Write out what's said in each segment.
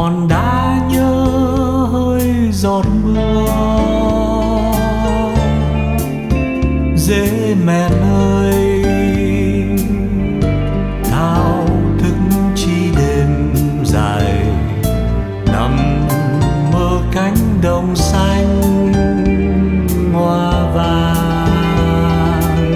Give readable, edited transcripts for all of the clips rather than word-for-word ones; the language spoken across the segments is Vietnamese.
hòn đá nhớ hơi giọt mưa. Dễ mẹ ơi, thao thức chi đêm dài, nằm mơ cánh đồng xanh hoa vàng.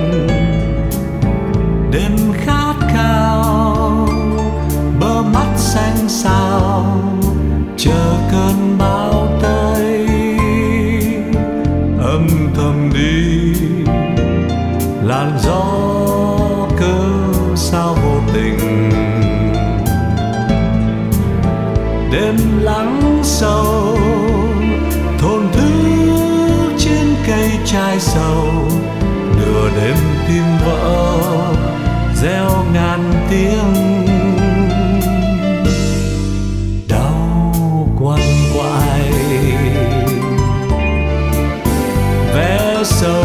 Đêm khát khao, bờ mắt xanh xao, chờ cơn bão tới. Âm thầm đi làn gió cớ sao vô tình. Đêm lắng sâu thổn thức trên cây chai sầu, nửa đêm tim vỡ reo ngàn tiếng. Đau quằn quại ve sầu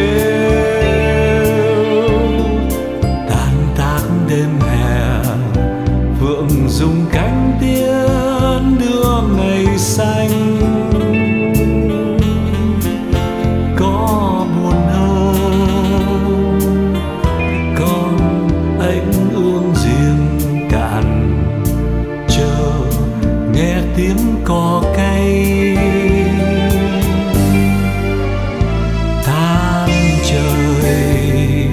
kêu, tan tác đêm hè phượng dùng cánh tiến đưa ngày xanh. Có buồn hơn con ánh ương riêng cạn, chờ nghe tiếng cò cay. Than trời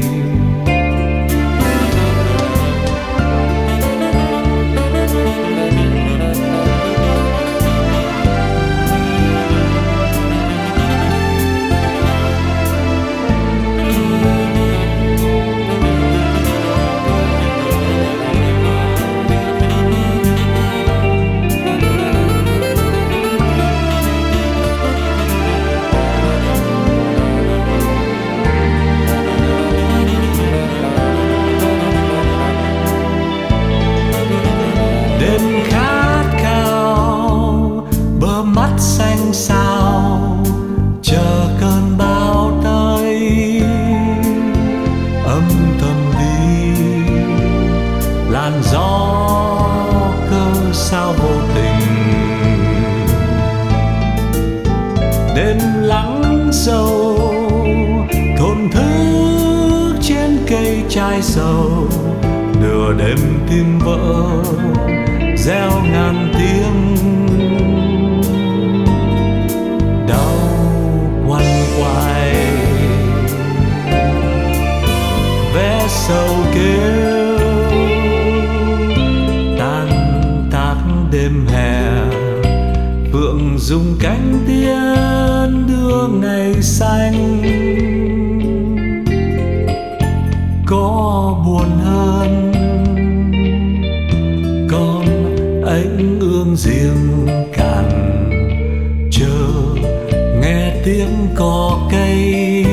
xanh sao, chờ cơn bão tới. Âm thầm đi làn gió cớ sao vô tình. Đêm lắng sâu thổn thức trên cây chai sầu, nửa đêm tim vỡ reo ngàn tiếng. Ve sầu kêu, tan tác đêm hè phượng dùng cánh tiến đưa ngày xanh. Có buồn hơn con ánh ương riêng cạn, chờ nghe tiếng cò cây.